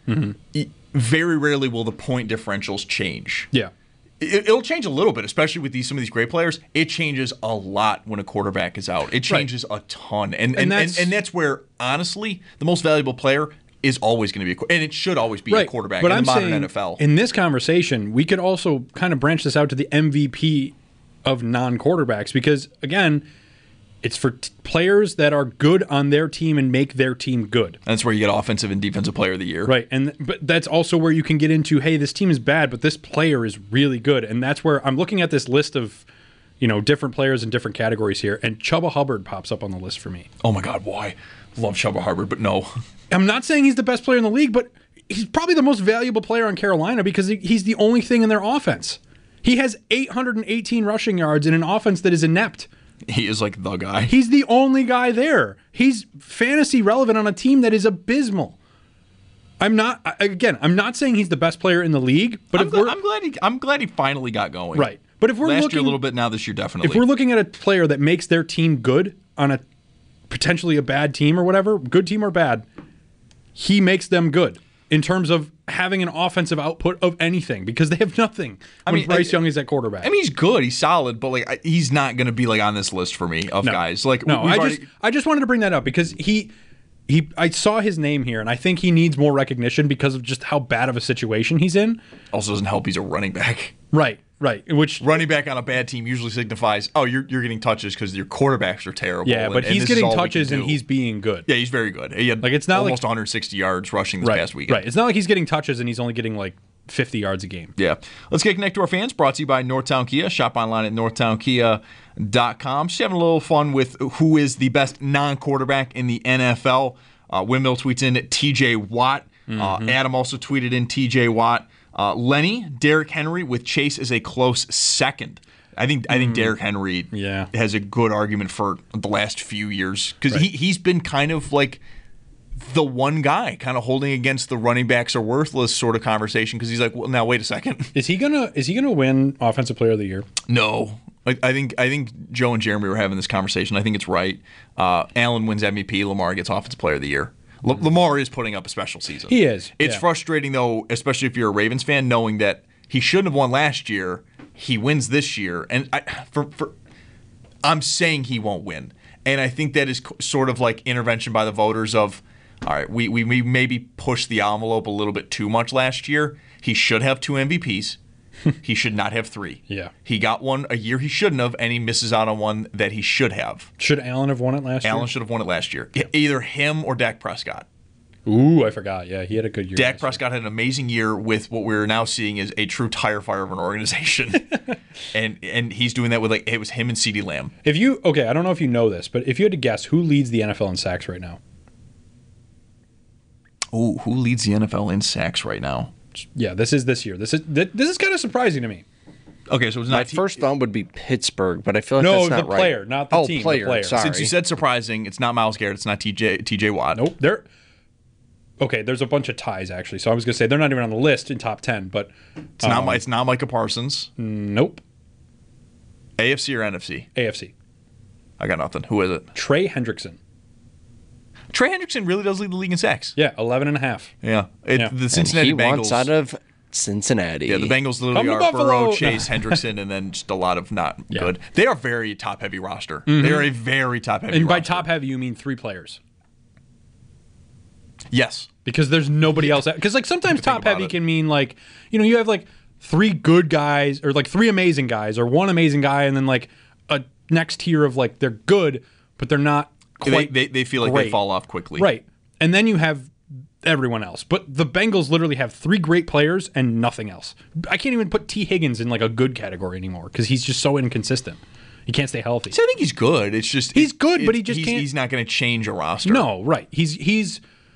H: very rarely will the point differentials change.
I: Yeah.
H: It'll change a little bit, especially with some of these great players. It changes a lot when a quarterback is out. It changes a ton. And that's where, honestly, the most valuable player is always going to be and it should always be a quarterback in the modern NFL.
I: In this conversation, we could also kind of branch this out to the MVP of non-quarterbacks, because, again, it's for players that are good on their team and make their team good.
H: That's where you get offensive and defensive player of the year.
I: Right. But that's also where you can get into, hey, this team is bad, but this player is really good. And that's where I'm looking at this list of, different players in different categories here, and Chuba Hubbard pops up on the list for me.
H: Oh my God, why? Love Chuba Hubbard, but no.
I: I'm not saying he's the best player in the league, but he's probably the most valuable player on Carolina because he's the only thing in their offense. He has 818 rushing yards in an offense that is inept.
H: He is like the guy.
I: He's the only guy there. He's fantasy relevant on a team that is abysmal. I'm not saying he's the best player in the league, but
H: I'm glad he finally got going.
I: Right. But if we're
H: last year a little bit, now this year definitely.
I: If we're looking at a player that makes their team good on a potentially a bad team or whatever, good team or bad, he makes them good in terms of having an offensive output of anything, because they have nothing when Bryce Young is at quarterback.
H: I mean, he's good, he's solid, but he's not going to be on this list for me of guys.
I: I just wanted to bring that up because I saw his name here, and I think he needs more recognition because of just how bad of a situation he's in.
H: Also doesn't help he's a running back.
I: Right. Which
H: running back on a bad team usually signifies, you're getting touches because your quarterbacks are terrible.
I: Yeah, but he's getting touches and he's being good.
H: Yeah, he's very good. He had almost 160 yards rushing this past weekend.
I: Right. It's not like he's getting touches and he's only getting 50 yards a game.
H: Yeah. Let's get connected to our fans. Brought to you by Northtown Kia. Shop online at northtownkia.com. Just having a little fun with who is the best non-quarterback in the NFL. Windmill tweets in TJ Watt. Adam also tweeted in TJ Watt. Lenny, Derrick Henry with Chase is a close second. I think Derrick Henry has a good argument for the last few years because he's been kind of like the one guy kind of holding against the running backs are worthless sort of conversation because he's like, well, now wait a second.
I: Is he gonna win Offensive Player of the Year?
H: No. I think Joe and Jeremy were having this conversation. I think it's right. Allen wins MVP. Lamar gets Offensive Player of the Year. Lamar is putting up a special season.
I: He is.
H: It's frustrating, though, especially if you're a Ravens fan, knowing that he shouldn't have won last year. He wins this year. And I'm saying he won't win. And I think that is sort of like intervention by the voters of, all right, we maybe pushed the envelope a little bit too much last year. He should have 2 MVPs. He should not have 3.
I: Yeah.
H: He got one a year he shouldn't have, and he misses out on one that he should have.
I: Should Allen have won it last year?
H: Allen should have won it last year. Yeah. Either him or Dak Prescott.
I: Ooh, I forgot. Yeah, he had a good year.
H: Dak Prescott had an amazing year with what we're now seeing is a true tire fire of an organization. and he's doing that with, like, it was him and CeeDee Lamb.
I: I don't know if you know this, but if you had to guess, who leads the NFL in sacks right now?
H: Ooh, who leads the NFL in sacks right now?
I: Yeah, this is this year. This is kind of surprising to me.
H: Okay, so it's not
J: my first thought would be Pittsburgh, but I feel like that's not right.
I: No, the player, not the team.
J: Player.
I: The player.
J: Sorry.
H: Since you said surprising, it's not Myles Garrett, it's not TJ Watt.
I: Nope. There's a bunch of ties actually. So I was gonna say they're not even on the list in top 10, but
H: it's not Micah Parsons.
I: Nope.
H: AFC or NFC?
I: AFC.
H: I got nothing. Who is it?
I: Trey Hendrickson.
H: Trey Hendrickson really does lead the league in sacks.
I: Yeah, 11.5.
H: Yeah. The Cincinnati
J: and he
H: Bengals.
J: wants out of Cincinnati.
H: Yeah, the Bengals literally are Burrow, Chase, Hendrickson, and then just a lot of not good. They are a very top-heavy roster. Mm-hmm. They are a very top-heavy roster.
I: And by top-heavy, you mean 3 players.
H: Yes.
I: Because there's nobody else. Because like sometimes top-heavy can mean like, you have like 3 good guys or like 3 amazing guys or 1 amazing guy and then like a next tier of like they're good, but they're not quite
H: They feel like
I: great.
H: they fall off quickly.
I: Right. And then you have everyone else. But the Bengals literally have 3 great players and nothing else. I can't even put T. Higgins in like a good category anymore because he's just so inconsistent. He can't stay healthy.
H: So I think he's good. It's just
I: he's good, but he just can't.
H: He's not going to change a roster.
I: No, right. He's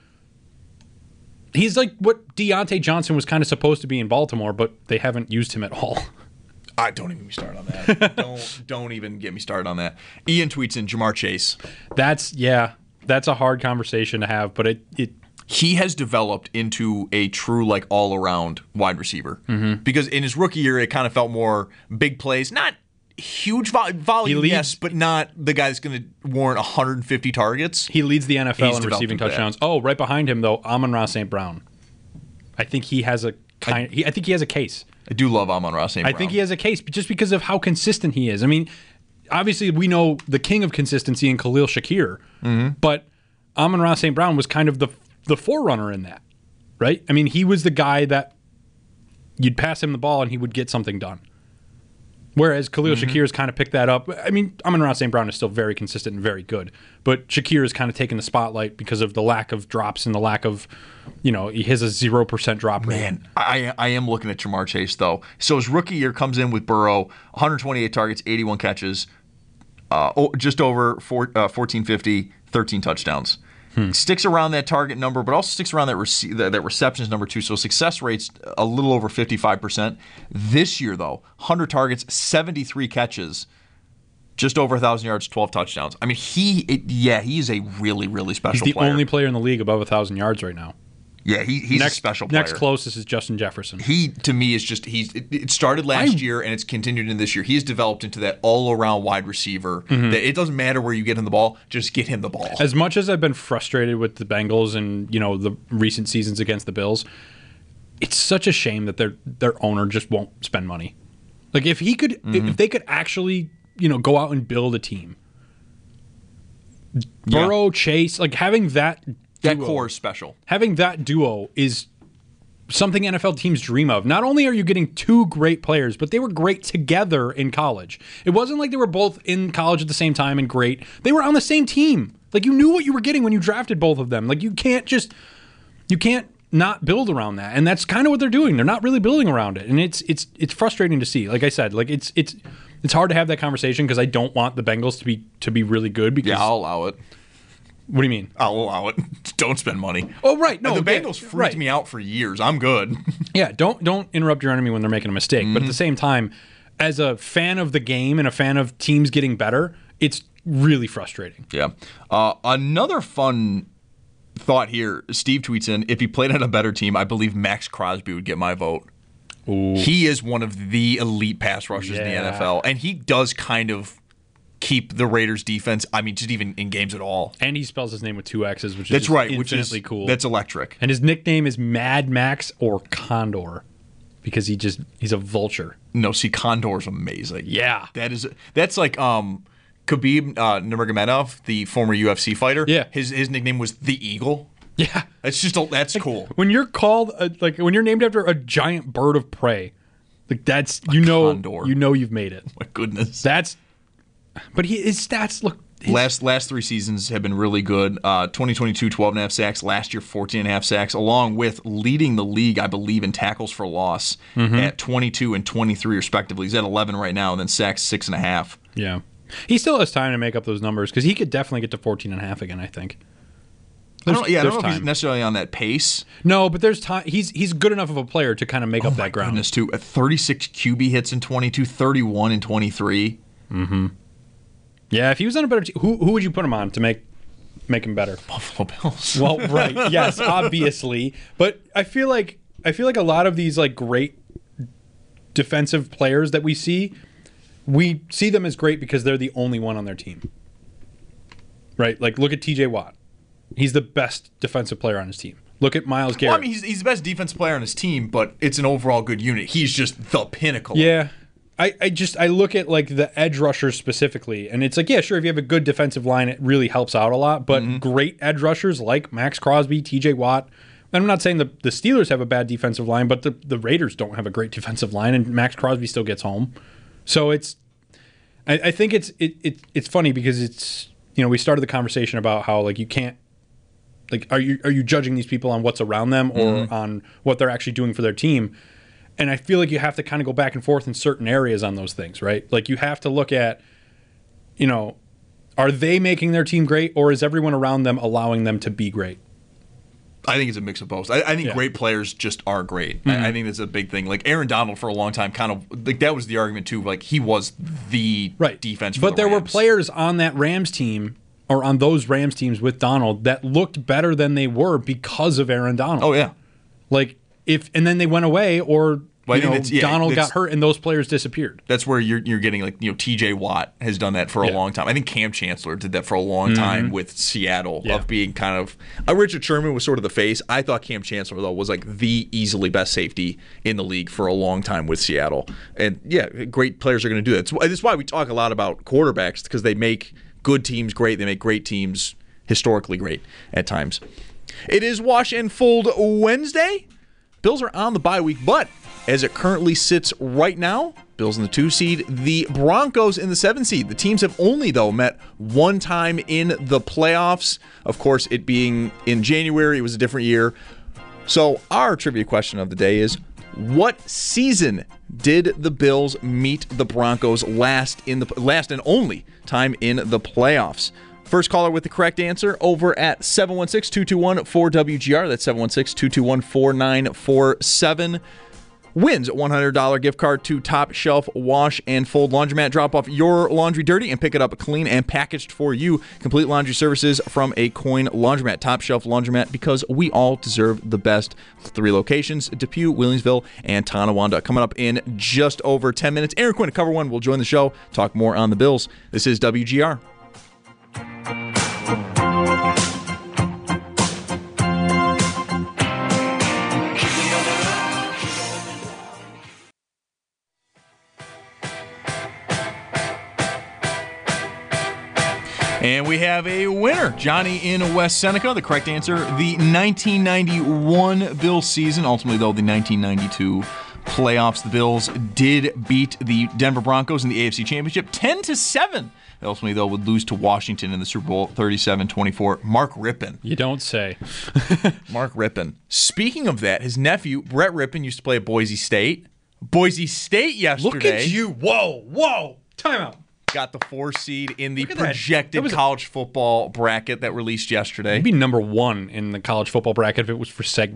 I: like what Deontay Johnson was kind of supposed to be in Baltimore, but they haven't used him at all.
H: Don't even get me started on that. don't even get me started on that. Ian tweets in Jamar Chase.
I: That's a hard conversation to have, but
H: he has developed into a true like all around wide receiver.
I: Mm-hmm.
H: Because in his rookie year, it kind of felt more big plays, not huge volume, yes, but not the guy that's going to warrant 150 targets.
I: He leads the NFL in receiving touchdowns. Oh, right behind him though, Amon-Ra St. Brown. I think he has a case.
H: I do love Amon-Ra St. Brown.
I: I think he has a case just because of how consistent he is. I mean, obviously we know the king of consistency in Khalil Shakir, but Amon-Ra St. Brown was kind of the forerunner in that, right? I mean, he was the guy that you'd pass him the ball and he would get something done. Whereas Khalil Shakir has kind of picked that up. I mean, Amon-Ra St. Brown is still very consistent and very good, but Shakir has kind of taken the spotlight because of the lack of drops and the lack of, he has a 0% drop rate.
H: Man, I am looking at Jamar Chase, though. So his rookie year comes in with Burrow, 128 targets, 81 catches, just over 1450, 13 touchdowns. Sticks around that target number, but also sticks around that receptions number too. So success rate's a little over 55%. This year, though, 100 targets, 73 catches, just over 1,000 yards, 12 touchdowns. I mean, he is a really, really special player.
I: He's the only player in the league above 1,000 yards right now.
H: Yeah, he's a special player.
I: Next closest is Justin Jefferson.
H: He, to me, is just it started last year and it's continued in this year. He's developed into that all-around wide receiver. That it doesn't matter where you get him the ball, just get him the ball.
I: As much as I've been frustrated with the Bengals and the recent seasons against the Bills, it's such a shame that their owner just won't spend money. Like if he could, if they could actually go out and build a team. Burrow, Chase, like having that
H: core is special.
I: Having that duo is something NFL teams dream of. Not only are you getting 2 great players, but they were great together in college. It wasn't like they were both in college at the same time and great. They were on the same team. Like you knew what you were getting when you drafted both of them. Like you can't not build around that. And that's kind of what they're doing. They're not really building around it. And it's frustrating to see. Like I said, like it's hard to have that conversation because I don't want the Bengals to be really good because
H: I'll allow it.
I: What do you mean?
H: I'll allow it. Don't spend money.
I: Oh, right. No,
H: the Bengals freaked me out for years. I'm good.
I: Yeah, don't interrupt your enemy when they're making a mistake. But at the same time, as a fan of the game and a fan of teams getting better, it's really frustrating.
H: Yeah. Another fun thought here. Steve tweets in, if he played on a better team, I believe Max Crosby would get my vote.
I: Ooh.
H: He is one of the elite pass rushers in the NFL, and he does kind of keep the Raiders defense, I mean, just even in games at all.
I: And he spells his name with 2 X's, which
H: that's
I: is
H: right,
I: infinitely cool.
H: That's electric.
I: And his nickname is Mad Max or Condor because he's a vulture.
H: No, see, Condor's amazing.
I: Yeah.
H: That's like Khabib Nurmagomedov, the former UFC fighter.
I: Yeah.
H: His nickname was the Eagle.
I: Yeah.
H: That's cool.
I: When you're called when you're named after a giant bird of prey, like that's
H: condor.
I: You know you've made it.
H: My goodness.
I: But his stats look
H: last 3 seasons have been really good. 2022 12.5 sacks, last year 14.5 sacks, along with leading the league, I believe, in tackles for loss at 22 and 23 respectively. He's at 11 right now, and then sacks 6.5.
I: Yeah. He still has time to make up those numbers because he could definitely get to 14.5 again, I think.
H: I don't know if he's necessarily on that pace.
I: No, but there's time. He's good enough of a player to kind of make up that ground.
H: Goodness, too. 36 QB hits in 22, 31 in 23.
I: Mm-hmm. Yeah, if he was on a better team, who would you put him on to make him better?
H: Buffalo Bills.
I: Well, right, yes, obviously. But I feel like a lot of these like great defensive players that we see them as great because they're the only one on their team. Right? Like look at TJ Watt. He's the best defensive player on his team. Look at Myles Garrett.
H: Well, I mean, he's the best defensive player on his team, but it's an overall good unit. He's just the pinnacle.
I: Yeah. I look at like the edge rushers specifically, and it's like, yeah, sure, if you have a good defensive line, it really helps out a lot. But great edge rushers like Max Crosby, TJ Watt. And I'm not saying the Steelers have a bad defensive line, but the Raiders don't have a great defensive line, and Max Crosby still gets home. So I think it's funny because it's, we started the conversation about how like you can't, like, are you judging these people on what's around them or on what they're actually doing for their team? And I feel like you have to kind of go back and forth in certain areas on those things, right? Like you have to look at, are they making their team great, or is everyone around them allowing them to be great?
H: I think it's a mix of both. I think great players just are great. I think that's a big thing. Like Aaron Donald for a long time, kind of like that was the argument too. Like he was the defense.
I: But there were players on that Rams team or on those Rams teams with Donald that looked better than they were because of Aaron Donald.
H: Oh yeah,
I: like. And then they went away, or Donald got hurt, and those players disappeared.
H: That's where you're getting like T.J. Watt has done that for a long time. I think Cam Chancellor did that for a long time with Seattle of being kind of Richard Sherman was sort of the face. I thought Cam Chancellor though was like the easily best safety in the league for a long time with Seattle. And yeah, great players are going to do that. That's why we talk a lot about quarterbacks because they make good teams great. They make great teams historically great at times. It is Wash and Fold Wednesday. Bills are on the bye week, but as it currently sits right now, Bills in the 2 seed, the Broncos in the 7 seed. The teams have only, though, met one time in the playoffs. Of course, it being in January, it was a different year. So our trivia question of the day is, what season did the Bills meet the Broncos last and only time in the playoffs? First caller with the correct answer over at 716-221-4WGR. That's 716-221-4947. Wins a $100 gift card to Top Shelf Wash and Fold Laundromat. Drop off your laundry dirty and pick it up clean and packaged for you. Complete laundry services from a Coin Laundromat. Top Shelf Laundromat, because we all deserve the best. 3 locations, Depew, Williamsville, and Tonawanda. Coming up in just over 10 minutes, Aaron Quinn, Cover One, will join the show, talk more on the Bills. This is WGR. And we have a winner, Johnny in West Seneca. The correct answer, the 1991 Bills season. Ultimately, though, the 1992 playoffs. The Bills did beat the Denver Broncos in the AFC Championship 10-7. Ultimately, though, would lose to Washington in the Super Bowl 37-24. Mark Rippon.
I: You don't say.
H: Mark Rippon. Speaking of that, his nephew, Brett Rippon, used to play at Boise State. Boise State yesterday.
I: Look at you. Whoa. Time out.
H: Got the 4 seed in the projected college football bracket that released yesterday.
I: It'd be number 1 in the college football bracket if it was for segues.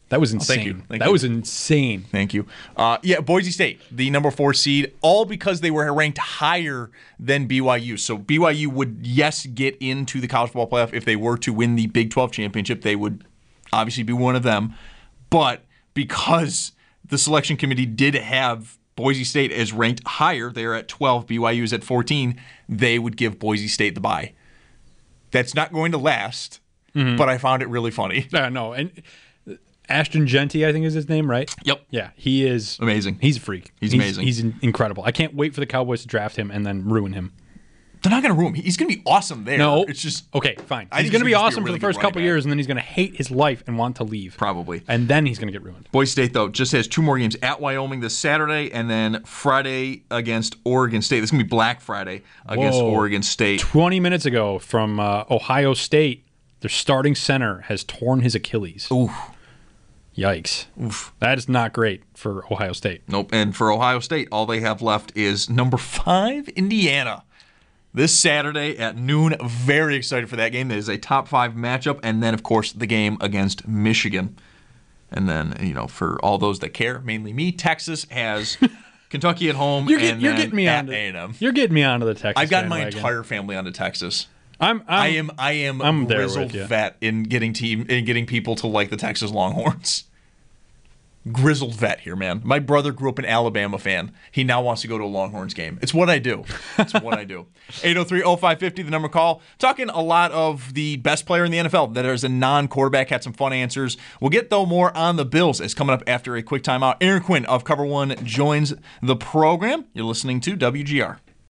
I: That was insane.
H: Thank you.
I: That was insane.
H: Thank you. Boise State, the number 4 seed, all because they were ranked higher than BYU. So BYU would, yes, get into the college football playoff if they were to win the Big 12 championship. They would obviously be one of them. But because the selection committee did have Boise State as ranked higher, they're at 12, BYU is at 14, they would give Boise State the bye. That's not going to last, but I found it really funny.
I: No, and Ashton Genty, I think is his name, right?
H: Yep.
I: Yeah, he is
H: amazing.
I: He's a freak.
H: He's amazing.
I: He's incredible. I can't wait for the Cowboys to draft him and then ruin him.
H: They're not going to ruin him. He's going to be awesome there.
I: No.
H: It's just...
I: Okay, fine.
H: I think
I: He's going to be
H: gonna
I: awesome
H: a really
I: for the first
H: good
I: couple
H: running
I: years, and then he's going to hate his life and want to leave.
H: Probably.
I: And then he's going to get ruined.
H: Boise State, though, just has 2 more games at Wyoming this Saturday and then Friday against Oregon State. This is going to be Black Friday against Oregon State.
I: 20 minutes ago from Ohio State, their starting center has torn his Achilles.
H: Ooh.
I: Yikes. Oof. That is not great for Ohio State.
H: Nope. And for Ohio State, all they have left is number 5, Indiana. This Saturday at noon. Very excited for that game. That is a top 5 matchup. And then, of course, the game against Michigan. And then, for all those that care, mainly me, Texas has Kentucky at home.
I: You're getting me
H: at
I: onto
H: A&M.
I: You're getting me onto the Texas.
H: I've gotten my
I: bandwagon.
H: entire family onto Texas.
I: I am
H: a grizzled vet in getting people to like the Texas Longhorns. Grizzled vet here, man. My brother grew up an Alabama fan. He now wants to go to a Longhorns game. It's what I do. 803-0550, the number call. Talking a lot of the best player in the NFL that is a non-quarterback. Had some fun answers. We'll get, though, more on the Bills as coming up after a quick timeout. Aaron Quinn of Cover One joins the program. You're listening to WGR.